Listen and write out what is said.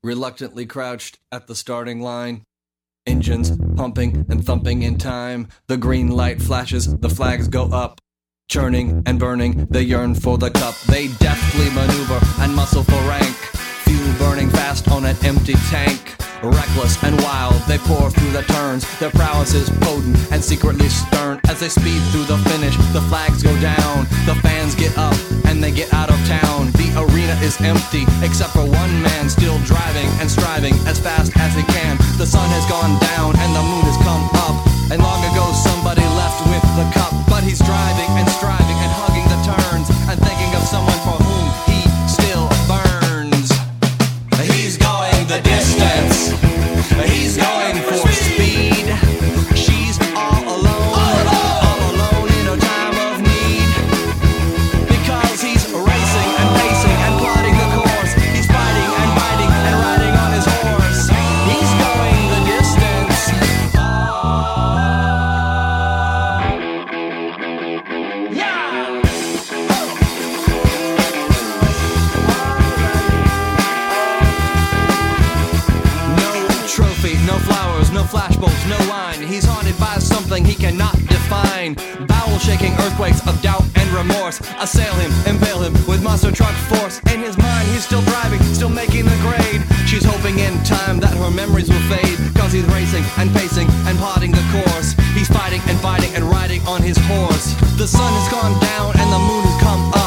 reluctantly crouched at the starting line. Engines pumping and thumping in time. The green light flashes, the flags go up. Churning and burning, they yearn for the cup. They deftly maneuver and muscle for rank. Fuel burning fast on an empty tank. Reckless and wild, they pour through the turns. Their prowess is potent and secretly stern. As they speed through the finish, the flags go down. The fans get up and they get out of town. The arena is empty, except for one man still driving and striving as fast as he can. The sun has gone down and the moon has come up. And long ago somebody left with the cup. But he's driving and striving and hugging the turns and thinking of someone for whom he still burns. He's going the distance. He's going for speed. She's all alone in a time of need. Because he's racing and pacing and plotting the course. He's fighting and biting and riding on his horse. He's going the distance. Yeah! Trophy, no flowers, no flashbulbs, no wine. He's haunted by something he cannot define. Bowel-shaking earthquakes of doubt and remorse assail him, impale him with monster truck force. In his mind, he's still driving, still making the grade. She's hoping in time that her memories will fade. Cause he's racing and pacing and plotting the course. He's fighting and fighting and riding on his horse. The sun has gone down and the moon has come up.